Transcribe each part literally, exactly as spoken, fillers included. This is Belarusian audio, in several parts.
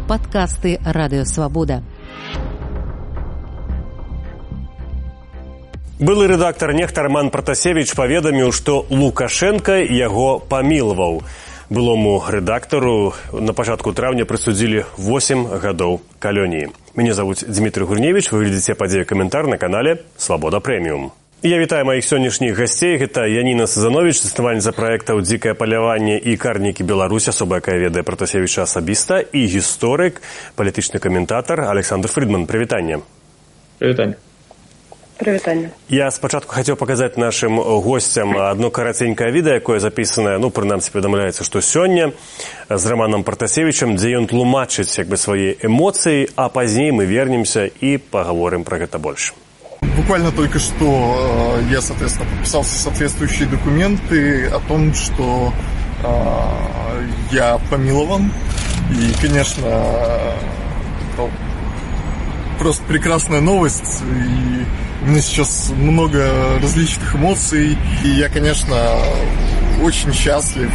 Падкасты Радыё Свабода. Былы рэдактар нехта Роман Пратасевіч паведаміў, што Лукашенка яго памілаваў. Былому рэдактару на пачатку траўня прысудзілі восем гадоў калоніі. Мяне завуць Дмітрий Гурневич, вы глядзіце падзею каментар на канале Свабода Прэміум. Я вітаю маіх сённяшніх гасцей. Гэта Яніна Сазанович, заснавальніца праектаў «Дзікае паляванне» і «Карнікі Беларусь», асоба, якая ведае Пратасевіча асабіста, і гісторык, палітычны каментатар Александр Фридман. Прывітанне. Прывітанне. Прывітанне. Я спачатку хацеў паказаць нашым госцям адно караценькае відэа, якое запісанае, ну, прынамсі паведамляецца, што сёння з Романом Пратасевічам, дзе ён тлумачыць як бы свае эмоцыі, а пазней мы вернемся і паговорым пра гэта больш. Буквально только что э, я, соответственно, подписал соответствующие документы о том, что э, я помилован. И, конечно, э, просто прекрасная новость. И у меня сейчас много различных эмоций. И я, конечно, очень счастлив.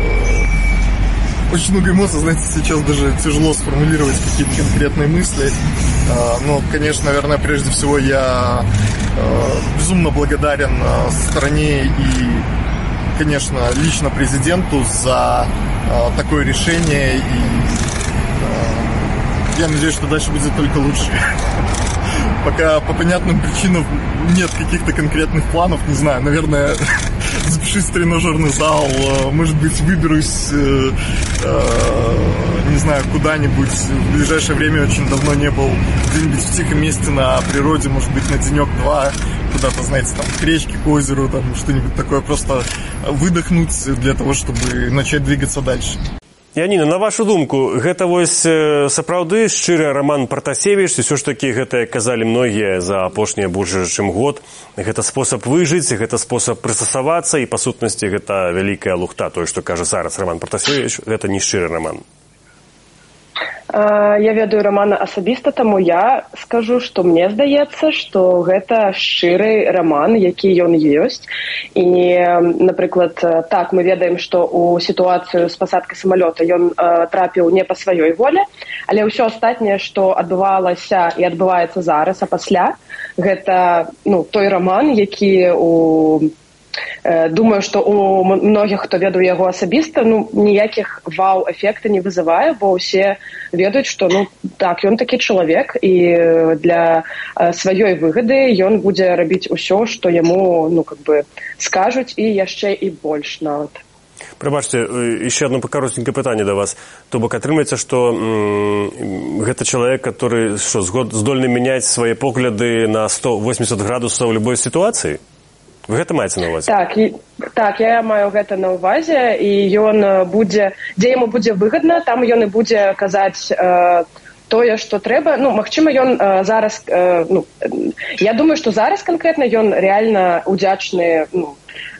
Очень много эмоций, знаете, сейчас даже тяжело сформулировать какие-то конкретные мысли. Но, конечно, наверное, прежде всего я безумно благодарен стране и, конечно, лично президенту за такое решение. И я надеюсь, что дальше будет только лучше. Пока по понятным причинам нет каких-то конкретных планов, не знаю, наверное, запишусь в тренажерный зал, может быть, выберусь, э, э, не знаю, куда-нибудь, в ближайшее время очень давно не был где-нибудь в тихом месте на природе, может быть, на денек-два, куда-то, знаете, там, к речке, к озеру, там, что-нибудь такое, просто выдохнуть для того, чтобы начать двигаться дальше. Яніна, на вашу думку, гэта вось сапраўды шчыры Роман Пратасевіч, ці ўсё ж такі гэта, як казалі многія за апошнія больш чым год, гэта спосаб выжыць, гэта спосаб прыстасавацца, і па сутнасці гэта вялікая лухта, тое, што кажа зараз Роман Пратасевіч, гэта не шчыры роман. Я ведаю Романа асабіста, таму я скажу, што мне здаецца, што гэта шчыры роман, які ён ёсць. І, напрыклад, так, мы ведаем, што ў сітуацыю з пасадкай самалёта ён трапіў не па сваёй волі, але ўсё астатняе, што адбывалася і адбываецца зараз, а пасля, гэта, ну, той роман, які у... Думаю, што у многіх, хто ведаў яго асабіста, ну, ніякіх вау-эфекта не вызывае, бо ўсе ведаюць, што, ну, так, ён такі чалавек, і для сваёй выгады ён будзе рабіць усё, што яму, ну, как бы, скажуць, і яшчэ і больш нават. Прабачце, яшчэ одно каротенькае пытанне да вас. То бок атрымаецца, што м, гэта чалавек, который што, здольны мяняць свае погляды на сто восемьдесят градусаў у любой сітуацыі? Вы гэта маеце на ўвазе? Так, і, так, я маю гэта на ўвазе, і ён будзе, дзе яму будзе выгадна, там ён і будзе казаць э, тое, што трэба. Ну, магчыма, ён э, зараз, э, ну, я думаю, што зараз канкрэтна ён реально удзячны, ну,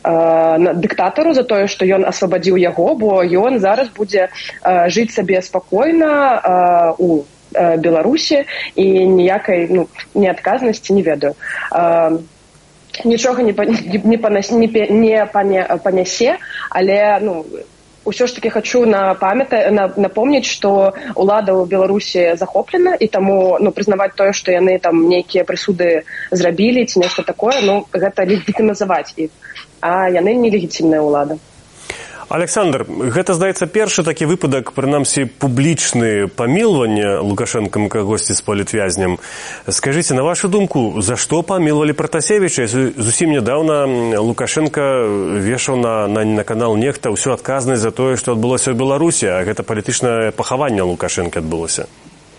э, дыктатару за тое, што ён асвабадзіў яго, бо ён зараз будзе э, жыць сабе спакойна э, у э, Беларусі, і ніякай, ну, неадказнасці не ведаю. Э, Нічога не, не, панас, не, не панясе, але, ну, ўсё ж таки хочу напамята, на, напомніць, што ўлада ў Беларусі захоплена, і таму, ну, прызнаваць тое, што яны там нейкія прысуды зрабілі ці нешта такое, ну, гэта легітымізаваць іх, а яны нелегітимная ўлада. Александр, гэта, здаецца, першы такі выпадак, прынамсі, публічны памілвання Лукашэнкам кагосьці з палітвязням. Скажыце, на вашу думку, за што памілвалі Пратасевіча? Зусім нядаўна Лукашенка вешаў на, на, на канал нехта ўсю адказнасць за тое, што адбылося ў Беларусі, а гэта палітычнае пахаванне Лукашэнкі адбылося.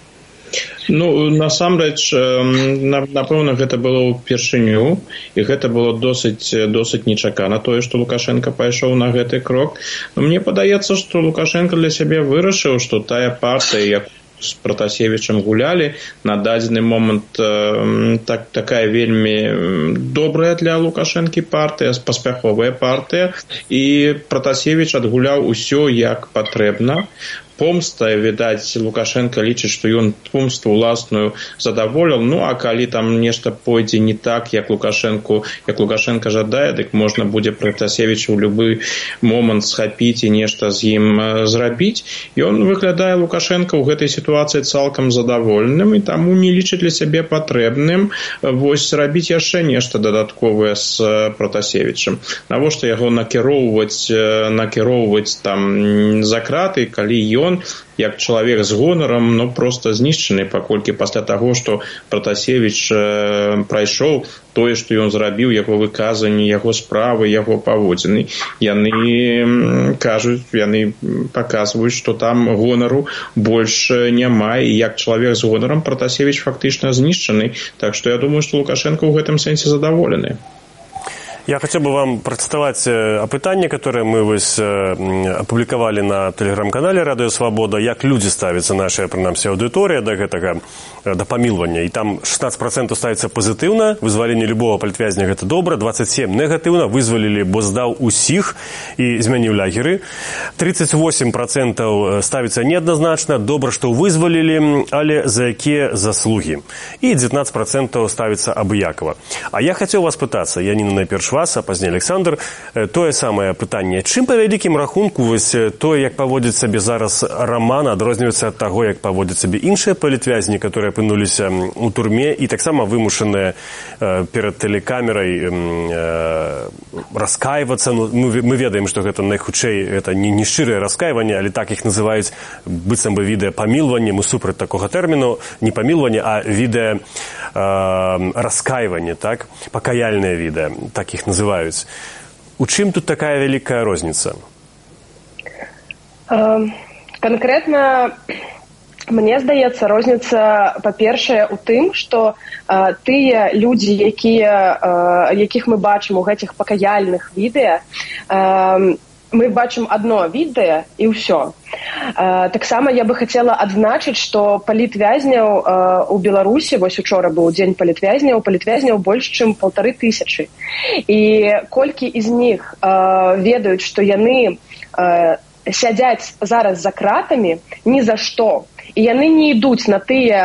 Ну, насамрэч, напэўна, гэта было ўпершыню, і гэта было досыць, досыць нечакана, тое, што Лукашенко пайшоў на гэты крок. Но мне падаецца, што Лукашенко для сябе вырашыў, што тая партыя, як з Пратасевічам гулялі, на дадзены момант э, так, такая вельмі добрая для Лукашэнкі партыя, паспяховая партыя, і Пратасевіч адгуляў усё як патрэбна. помста, відаць, Лукашенко лічыць, што ён помсту ўласную задаволіў, ну, а калі там нешта пойдзе не так, як Лукашенко, як Лукашенко жадае, дык можна будзе Пратасевіча ў любы момант схапіць і нешта з ім зрабіць. Ён выглядае Лукашенко ў гэтай сітуацыі цалкам задаволеным і таму не лічыць для сябе патрэбным вось рабіць яшчэ нешта дадатковае з Пратасевічам. Навошта яго накіроўваць, накіроўваць там за краты, калі ён, як чалавек з гонарам, ну, просто знішчаны, паколькі пасля таго, што Пратасевіч э, прайшоў тое, што ён зрабіў, яго выказанні, яго справы, яго паводзіны. Яны кажуць, яны паказваюць, што там гонару больш няма, і як чалавек з гонарам Пратасевіч фактычна знішчаны. Так што я думаю, што Лукашенко ў гэтым сэнсе задаволены. Я хотел бы вам процитовать опытание, которое мы вось опубликовали на телеграм-канале «Радио Свобода», як люди ставятся, наша, принамсі, аудитория до гэтага, до помилования. И там шестнадцать процентов ставится позитивно, вызволение любого палітвязня – это добра, двадцать семь процентов негативно, вызволили, бо здаў усіх и змяніў лягеры. тридцать восемь процентов ставится неоднозначно, добра, что вызволили, але за якія заслуги. И девятнадцать процентов ставится абыякова. А я хотел вас пытаться, я не найперш вас, а пазней Александр, тое самае пытанне. Чым па вялікім рахунку вось тое, як паводзіць сабе зараз Роман, адрозніваецца ад таго, як паводзяць сабе іншыя палітвязні, которые апынуліся у турме і таксама вымушаныя перад тэлекамерай раскайвацца. Ну, мы, мы ведаем, што гэта найхутчэй гэта не, не шчырае раскайванне, але так іх называюць быццам бы відэа памілванне. Мы супраць такога тэрміну, не памілванне, а відэа э, раскайванне, так? Пакаяльнае відэа, так іх называюць. У чым тут такая вялікая розніца? Канкрэтна, мне здаецца, розніца, па-першае, у тым, што э, тыя людзі, якія, э, якіх мы бачым у гэтых пакаяльных відэа, э, мы бачым одно відэа і ўсё. Э, таксама я бы хацела адзначыць, што палітвязняў э, у Беларусі, вось учора быў дзень палітвязняў, палітвязняў больш, чым паўтары тысячы. І колькі з них э, ведаюць, што яны э, сядзяць зараз за кратамі ні за што, і яны не ідуць на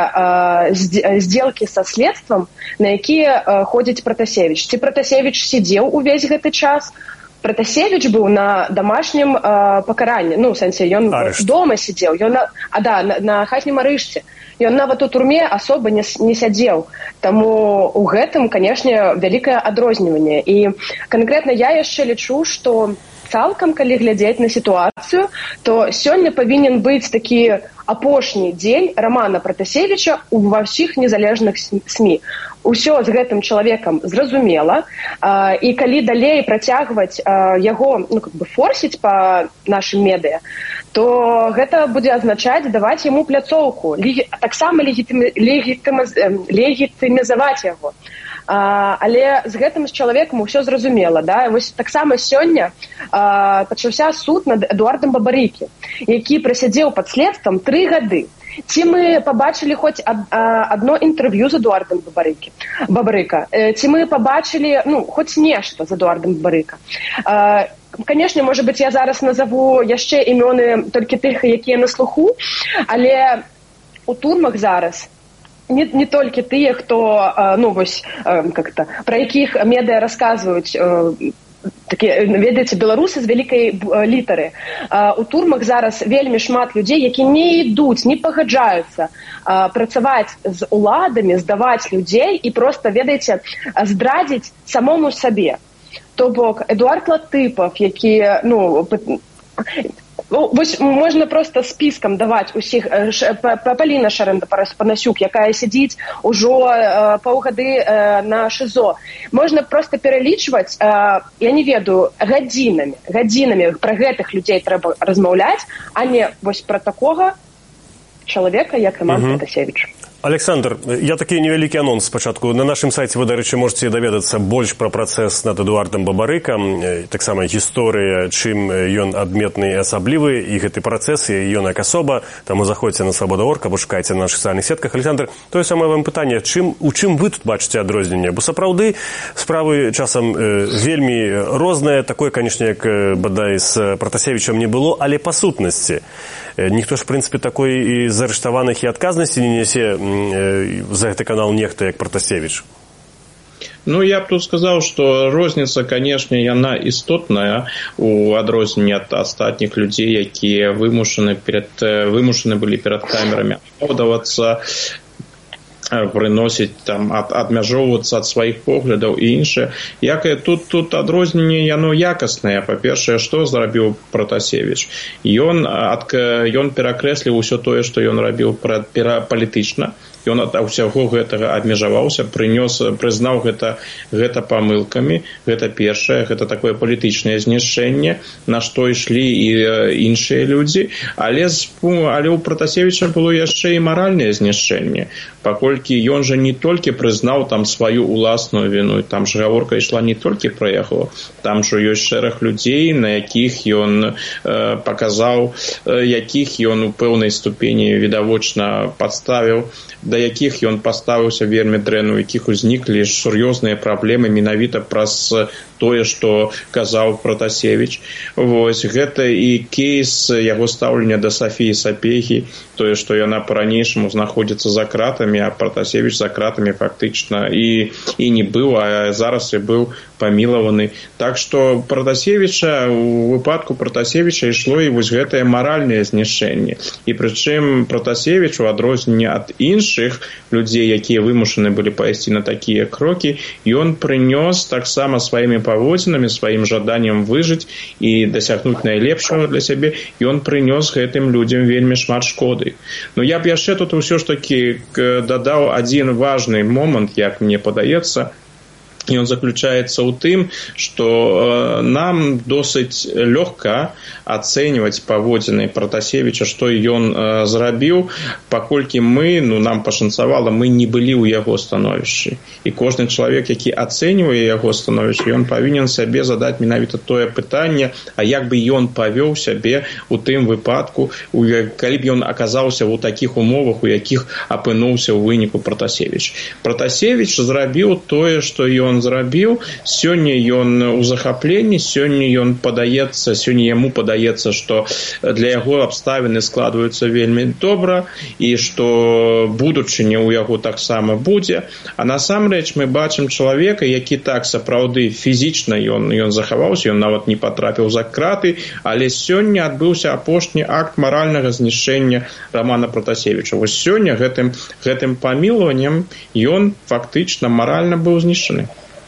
тыя э, здзелкі са следствам, на якія э, ходзіць Пратасевіч. Ці Пратасевіч сидзеў увесь гэты час? Пратасевіч быў на домашнім э, пакаранні, ну, у сэнсе, ён Арышт. дома сидзеў, ён на, а да, на, на хатнім арышце. Ён нават у турме асоба не, не сядзеў. Таму у гэтым, канешне, вялікае адрозніванне. І канкрэтна я яшчэ лічу, што цалкам, калі глядзець на сітуацыю, то сёння павінен быць такі апошні дзень Романа Пратасевіча ва ўсіх незалежных СМІ. Усё з гэтым чалавекам зразумела, э, і калі далей працягваць э, яго, ну, как бы форсіць па нашым медыа, то гэта будзе азначаць даваць яму пляцоўку, легі, таксама легітымі, легітымі, легітымізаваць яго. А, але з гэтым з чалавекам усё зразумела, да? Вось таксама сёння а, пачаўся суд над Эдуардам Бабарыкі, які прасядзеў пад следствам тры гады. Ці мы пабачылі хоць ад, а, адно інтэрв'ю з Эдуардам Бабарыкі, Бабарыка? Ці мы пабачылі, ну, хоць нешта з Эдуардам Бабарыка? А, Канешне, можа быць, я зараз назову яшчэ імёны толькі тых, якія на слуху, але у турмах зараз не, не толькі тыя, хто, ну, вось, как-то, пра якіх медыа расказваюць, такі, ведаеце, беларусы з вялікай літары. У турмах зараз вельмі шмат людзей, які не ідуць, не пагаджаюцца працаваць з уладамі, здаваць людзей і проста, ведаеце, здрадзіць самому сабе. То бок, Эдуард Латыпов, які, ну, ну, вось можна проста спіскам даваць усіх, Паліна Шарэнда-Панасюк, якая сядзіць ужо э, паўгады э, на ШИЗО. Можна проста пералічваць, э, я не ведаю, гадзінамі, гадзінамі пра гэтых людзей трэба размаўляць, а не вось пра такога чалавека, як Роман угу. Пратасевіч. Александр, я такі невялікі анонс спачатку. На нашым сайце вы, дарэчы, можете даведацца больш пра працэс над Эдуардам Бабарыкам, таксама гісторыя, чым ён адметны і асаблівы, і гэты працэс, і ён як асоба. Таму заходзьце на свабода точка орг або шукайце на нашых сацыяльных сетках. Александр, тое самае вам пытанне, чым, у чым вы тут бачыце адрозненне? Бо сапраўды справы часам э, вельмі розныя, такое, канешне, як бадай з Пратасевічам не было, але па сутнасці. ніхто ж, в прынцыпе, такой і з арыштаваных і адказнасці не нясе за гэты канал нехта, як Пратасевіч. Ну, я б тут сказаў, што розніца, канешне, яна істотная у адрозненні ад астатніх людзей, якія вымушаны перад вымушаны былі перад камерамі апраўдавацца, прыносіць там ад, адмяжоўвацца ад сваіх поглядаў і іншае. Як тут тут адрозненне яно якаснае. Па-першае, што зрабіў Пратасевіч? Ён ад ён перакрэсліў усё тое, што ён рабіў палітычна. Ён ад усяго гэтага абмежаваўся, прынёс, прызнаў гэта, гэта памылкамі. Гэта першае, гэта такое палітычнае знішчэнне, на што ішлі і іншыя людзі. Але, але ў Пратасевіча было яшчэ і маральнае знішчэнне. Паколькі ён жа не толькі прызнаў там сваю уласную віну, там ж гаворка ішла не толькі пра яго, там жа ёсць шэраг людзей, на якіх ён э, паказаў, э, якіх ён у пэўнай ступені відавочна падставіў, да якіх ён паставіўся вельмі дрэнна, у якіх узніклі сур'ёзныя праблемы менавіта праз тое, што казаў Пратасевіч. Вось, гэта і кейс яго стаўлення да Сафіі Сапегі, тое, што яна па-ранейшаму знаходзіцца за кратамі, а Пратасевіч за кратамі фактычна і, і не быў, а зараз і быў памілаваны. Так што Пратасевіча, у выпадку Пратасевіча ішло і вось гэтае маральнае знішчэнне. І прычым Пратасевіч, у адрозненні ад іншых людзей, якія вымушаны былі пайсці на такія крокі, ён прынёс таксама сваімі паводзінамі, сваім жаданнем выжыць і дасягнуць найлепшага для сябе, ён прынёс гэтым людзям вельмі шмат шкоды. Ну, я б яшчэ тут ўсё ж такі дадаў адзін важны момант, як мне падаецца. Ён заключаецца ў тым, што э, нам досыць лёгка ацэньваць паводзіны Пратасевіча, што ён э, зрабіў, паколькі мы, ну, нам пашанцавала, мы не былі ў яго становішчы. І кожны чалавек, які ацэньвае яго становішча, ён павінен сабе задаць менавіта тое пытанне, а як бы ён павёў сябе ў тым выпадку, у, калі б ён аказаўся ў такіх умовах, у якіх апынуўся ў выніку Пратасевіч. Пратасевіч зрабіў тое, што ён зрабіў. Сёння ён у захапленні, сёння ён падаецца, сёння яму падаецца, што для яго абставіны складваюцца вельмі добра і што будучыня ў яго таксама будзе. А насамрэч мы бачым чалавека, які так сапраўды фізічна ён, ён захаваўся, ён нават не патрапіў за краты, але сёння адбыўся апошні акт маральнага знішчэння Рамана Пратасевіча. Вось сёння гэтым, гэтым памілаваннем ён фактычна маральна быў знішчаны.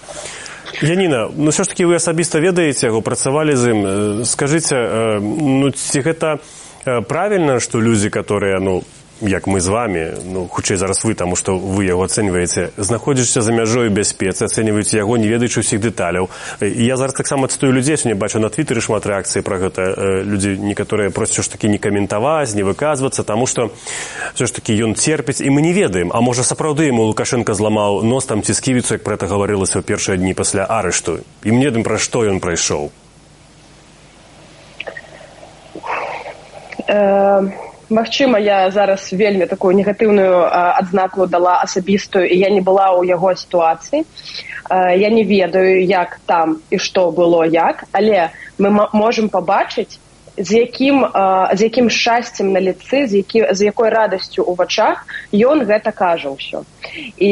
Яніна, ну все ж таки вы асабіста ведаеце яго, працавалі з ім. Скажыце, ну ці гэта правільна, што людзі, которые, ну, як мы з вами, ну, хутчэй зараз вы, таму што вы яго ацэньваеце, знаходзішся за мяжой бяспецы, ацэньваеце яго, не ведаючы ўсіх дэталяў. І я зараз таксама цытую людзей, сёння бачу на твітары шмат рэакцый пра гэта. Людзі некаторыя просяць ж такі не каментаваць, не выказвацца, таму што все ж такі ён церпіць, і мы не ведаем, а можа сапраўды яму Лукашенко зламаў нос там ці сківіцу, як пра гэта гаварылася ў першыя дні пасля арышту. І мне ведаем, пра што ён прайшоў. Магчыма, я зараз вельмі такую негатыўную адзнаку дала асабістую, і я не была ў яго сітуацыі. Я не ведаю, як там і што было як, але мы можам пабачыць, з якім, з якім шчасцем на лицы, з, які, з якой радасцю ў вачах ён гэта кажа ўсё. І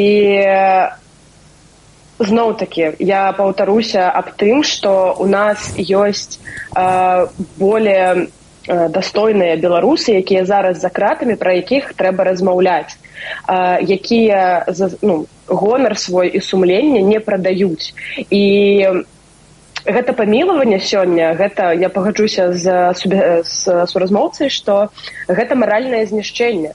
зноў-такі, я паўтаруся аб тым, што у нас ёсць более дастойныя беларусы, якія зараз за кратамі, пра якіх трэба размаўляць, якія ну, гонар свой і сумленне не прадаюць. І гэта памілаванне сёння, гэта, я пагаджуся з, з суразмоўцай, што гэта маральнае знішчэнне.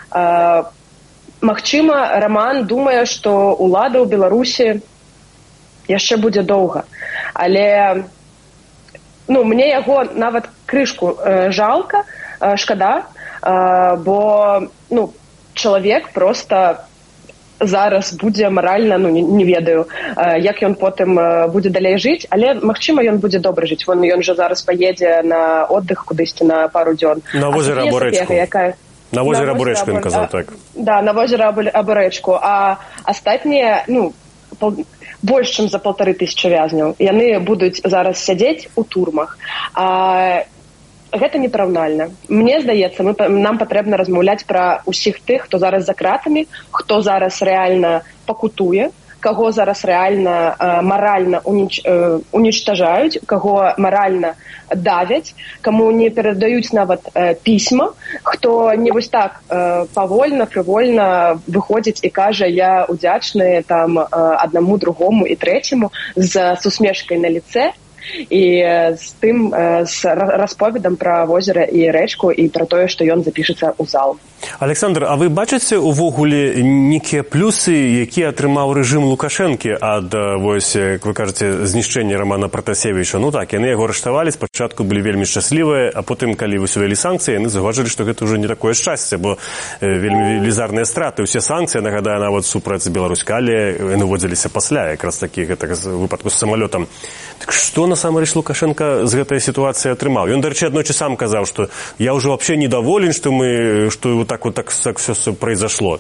Магчыма, Раман думае, што ўлада ў Беларусі яшчэ будзе доўга, але ну, мне яго нават крышку э, жалка, э, шкада, э, бо ну, чалавек проста зараз будзе маральна, ну, не, не ведаю, э, як ён потым э, будзе далей жыць, але, магчыма, ён будзе добра жыць. Вон ён жа зараз паедзе на отдых кудысьці на пару дзён. На возера Абурэчку. Якая... На возера Абурэчку, ён казаў, так. Да, на возера Абурэчку. А астатнія, ну, пол... больш, чым за полторы тысячи вязняў. Яны будуць зараз сядзець у турмах. А гэта непараўнальна. Мне здаецца, мы, нам патрэбна размаўляць пра ўсіх тых, хто зараз за кратамі, хто зараз рэальна пакутуе, каго зараз рэальна э, маральна уніч, э, унічтажаюць, каго маральна давяць, каму не перадаюць нават э, пісьма, хто не вось так э, павольна, фрывольна выходзіць і кажа, я удзячны там э, аднаму, другому і трэцяму з сусмешкай на лице і з тым э, з расповедам пра возера і рэчку і пра тое, што ён запішацца ў зал. Александр, а вы бачыце увогуле нейкія плюсы, якія атрымаў рэжым Лукашэнкі ад, вось, як вы кажаце, знішчэння Романа Пратасевіча? Ну так, яны яго арыштавалі, спачатку былі вельмі шчаслівыя, а потым, калі высувялі санкцыі, яны заўважылі, што гэта ўжо не такое шчасце, бо вельмі велізарныя страты. Усе санкцыі, нагадаю, нават супраць Беларусь-Калі, яны вводзіліся пасля, якраз такі, гэта в выпадку з самалётам. Так што насамрэч Лукашенко з гэтай сітуацыі атрымаў? Ён, дарэчы, аднойчы сам казаў, што я ўжо вообще недоволен, што мы, што вот так вот так, так все произошло.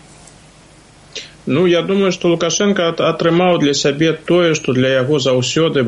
Ну, я думаю, што Лукашенко атрымаў для сябе тое, што для яго заўсёды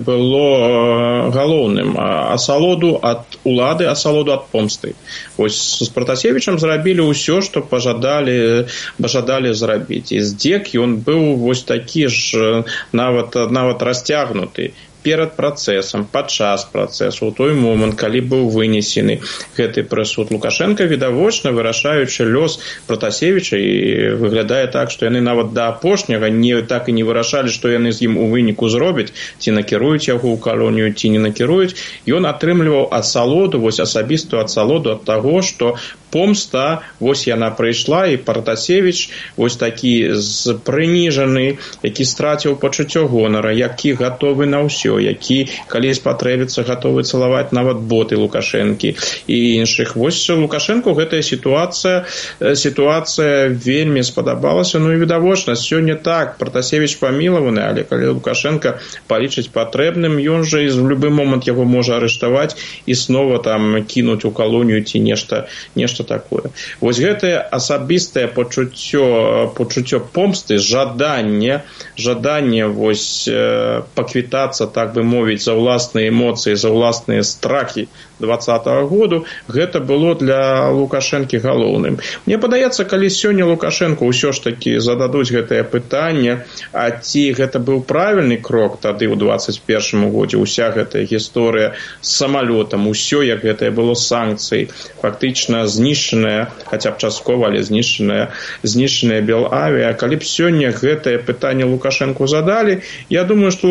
было галоўным. Асалоду ад улады, асалоду ад помсты. Вось з Пратасевічам зрабілі ўсё, што пажадалі, пажадалі зрабіць. І здзек ён быў вось такі ж нават, нават расцягнуты. Перад працэсам, падчас працэсу, у той момант, калі быў вынесены гэты прысуд. Лукашенко відавочна, вырашаючы лёс Пратасевіча, і выглядае так, што яны нават да апошняга не, так і не вырашалі, што яны з ім у выніку зробяць, ці накіруюць яго ў калонію, ці не накіруюць. Ён атрымліваў асалоду, вось асабістую асалоду ад таго, што помста, вось яна прыйшла, і Пратасевіч, вось такі прыніжаны, які страціў пачуццё гонара, які гатовы на ўсё, які, калі спатрэбіцца, гатовы цалаваць нават боты Лукашэнкі і іншых. Вось Лукашэнку гэтая сітуацыя, сітуацыя вельмі спадабалася. Ну і відавочна, сёння так, Пратасевіч памілаваны, але калі Лукашенко палічыць патрэбным, ён жа і в любы момант яго можа арыштаваць і снова там кінуць у калонію ці нешта, нешта такое. Вось гэтае асабістае пачуццё, пачуццё помсты, жаданне, жаданне вось паквітацца, так бы мовіць, за ўласныя эмоцыі, за ўласныя страхі двадцатага году, гэта было для Лукашэнкі галоўным. Мне падаецца, калі сёння Лукашэнку ўсё ж такі зададуць гэтае пытанне, а ці гэта быў правільны крок тады ў двадцать першым годзе, уся гэтая гісторыя з самалётам, усё, як гэтае было санкцыі, фактычна знішчаная, хаця б часткова, але знішчаная, знішчаная Белавіа. Калі б сёння гэтае пытанне Лукашэнку задалі, я думаю, што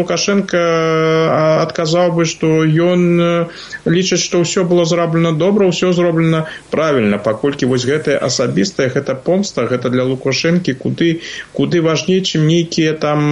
Лукашенко адказаў бы, што ён лічыць, што ўсё было зроблена добра, ўсё зроблена правільна, паколькі вось гэтая асабістая, гэта помста, гэта для Лукашэнкі куды, куды важней, чым нейкія там,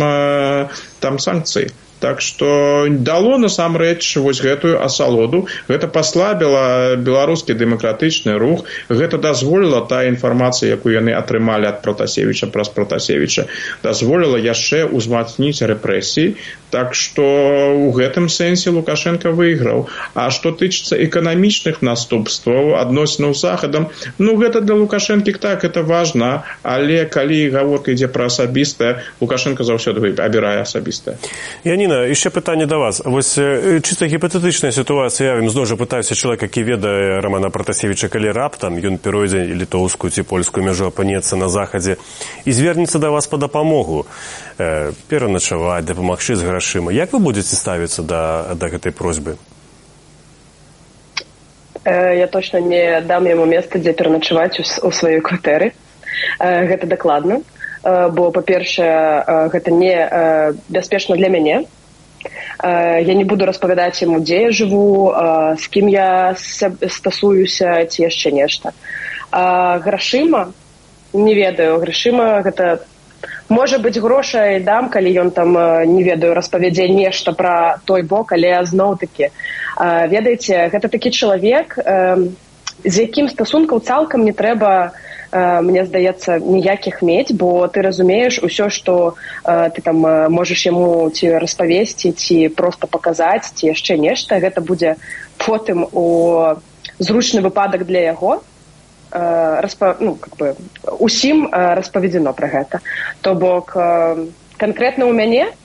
там санкцыі. Так што дало насамрэч вось гэтую асалоду, гэта паслабіла беларускі дэмакратычны рух, гэта дазволіла тая інфармацыя, якую яны атрымалі ад Пратасевіча праз Пратасевіча, дазволіла яшчэ ўзмацніць рэпрэсіі. Так што ў гэтым сэнсе Лукашенко выйграў. А што тычыцца эканамічных наступстваў, адносінаў з Захадам, ну гэта для Лукашэнкі так, это важна, але калі гаворка ідзе пра асабістае, Лукашенко заўсёды абірае асабістае. Яніна, яшчэ пытанне да вас. Вось чыста гіпатэтычная сітуацыя, я зноў жа пытаюся чалавека, які ведае Романа Пратасевіча, калі раптам ён перайдзе літоўскую ці польскую мяжу, апынецца на Захадзе і звернецца да вас па дапамогу, э, пераначаваць, дапамагчы з грашыма. Як вы будзеце ставіцца да, да гэтай просьбы? Э, я точно не дам яму месца, дзе пераначаваць у, у сваёй кватэры. Э, гэта дакладна. Э, бо, па-першае, гэта не э, бяспечна для мяне. Я не буду распавядаць яму, дзе я жыву, з кім я стасуюся, ці яшчэ нешта. Грашыма, не ведаю, грашыма гэта, можа быць, грошай дам, калі ён там, не ведаю, распавядзе нешта пра той бок, але зноў-такі, ведаеце, гэта такі чалавек, з якім стасункаў цалкам не трэба, мне здаецца, ніякіх мець, бо ты разумееш усё, што ты там можаш яму ці распавесці, ці проста паказаць, ці яшчэ нешта. Гэта будзе потым у зручны выпадак для яго. Распа... ну, как бы, усім распаведзено пра гэта. То бок, канкрэтна ў мяне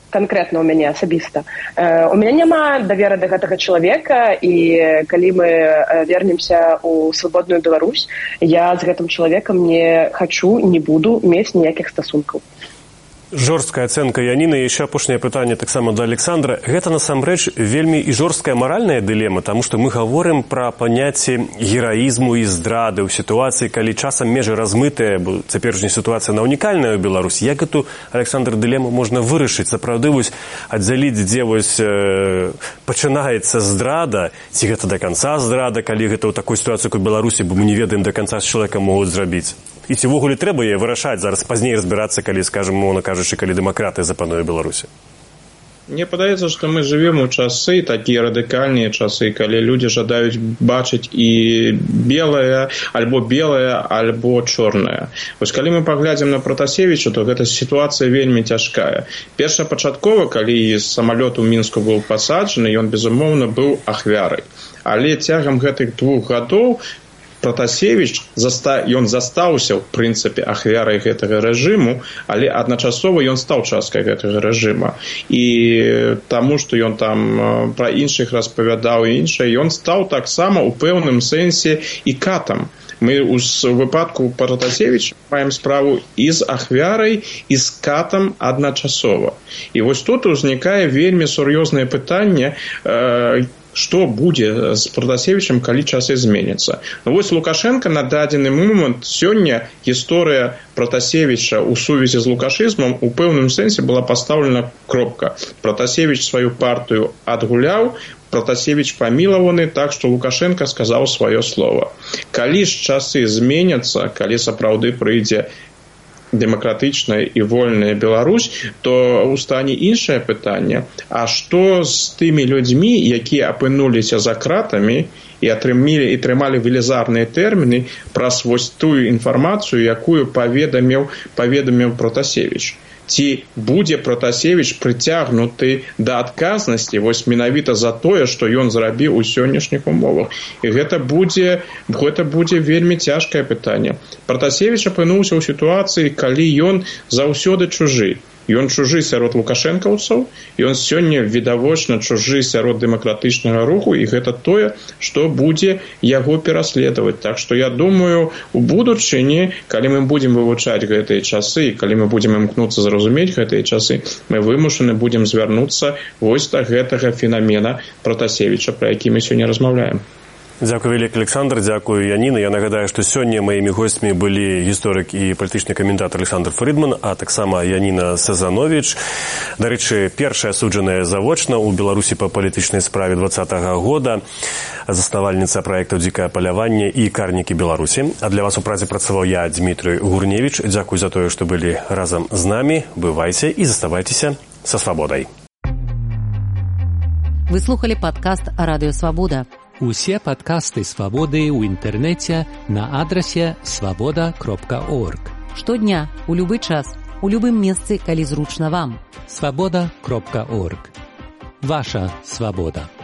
канкрэтна ў мяне асабіста. У мяне няма даверы да гэтага чалавека, і калі мы вернемся ў свабодную Беларусь, я з гэтым чалавекам не хачу, не буду мець ніякіх стасункаў. Жорсткая ацэнка Яніны, і яшчэ апошняе пытанне таксама да Александра. Гэта насамрэч вельмі і жорсткая маральная дылема, таму што мы гаворым пра паняцце гераізму і здрады ў сітуацыі, калі часам межы размытыя, бо цяперашняя сітуацыя на унікальная ў Беларусі. Як эту, Александр, дылему можна вырашыць? Сапраўды вось аддзяліць, дзе вось э, пачынаецца здрада, ці гэта да канца здрада, калі гэта ў такой сітуацыі, як у Беларусі, бо мы не ведаем да канца, з чалавекам могуць зрабіць. І ці ўвогуле трэба яе вырашаць, зараз пазней разбірацца, калі, скажем, мовна кажучы, калі дэмакратыя запануе Беларусі? Мне падаецца, што мы жывем у часы, такія радыкальныя часы, калі людзі жадаюць бачыць і белае, альбо белае, альбо чорнае. Вось калі мы паглядзім на Пратасевіча, то гэта сітуацыя вельмі цяжкая. Першапачаткова, калі самалёт у Мінску быў пасаджаны, ён, безумоўна, быў ахвярай. Але цягам гэтых двух гадоў Пратасевіч, ён застаўся, ў прынцыпе, ахвярай гэтага рэжыму, але адначасова ён стаў часткай гэтага рэжыма. І таму, што ён там пра іншых распавядаў і іншае, ён стаў таксама ў пэўным сэнсе і катам. Мы ў выпадку Пратасевіча маем справу і з ахвярай, і з катам адначасова. І вось тут узнікае вельмі сур'ёзнае пытанне, што будзе з Пратасевічам, калі часы зменяцца. Ну вось Лукашенко на дадзены момант, сёння гісторыя Пратасевіча ў сувязі з лукашызмам у пэўным сэнсе была пастаўлена кропка. Пратасевіч сваю партыю адгуляў, Пратасевіч памілаваны, так што Лукашенко сказаў сваё слова. Калі ж часы зменяцца, калі сапраўды прыйдзе дэмакратычная і вольная Беларусь, то ў стане іншае пытанне. А што з тымі людзьмі, якія апынуліся за кратамі і атрымалі і трымалі велізарныя тэрміны праз вось тую інфармацыю, якую паведаміў паведаміў Пратасевіч? Ці будзе Пратасевіч прыцягнуты да адказнасці вось менавіта за тое, што ён зрабіў у сённяшніх умовах. І гэта будзе, гэта будзе вельмі цяжкае пытанне. Пратасевіч апынуўся ў сітуацыі, калі ён заўсёды чужы. Ён чужы сярод лукашэнкаўцаў, ён сёння відавочна чужы сярод дэмакратычнага руху, і гэта тое, што будзе яго пераследаваць. Так што я думаю, у будучыні, калі мы будзем вывучаць гэтыя часы, калі мы будзем імкнуцца зразумець гэтыя часы, мы вымушаны будзем звярнуцца вось да гэтага фенамена Пратасевіча, пра які мы сёння размаўляем. Дзякую вялікі, Александр, дзякую, Яніна. Я нагадаю, што сёння маімі госцямі былі гісторык і палітычны каментатар Александр Фрыдман, а таксама Яніна Сезанович. Дарэчы, першая асуджаная завочна ў Беларусі па палітычнай справе двадцатага года, заснавальніца праектаў «Дзікае паляванне» і «Карнікі Беларусі». А для вас у празе працаваў я, Дмітрый Гурневіч. Дзякую за тое, што былі разам з намі. Бывайце і заставайцеся са свабодай. Вы слухали падкаст «Радыё Свабода». Усе падкасты «Свабоды» ў інтэрнэце на адрасе свабода кропка орг. Штодня, у любы час, у любым месцы, калі зручна вам. свабода кропка орг. Ваша свабода.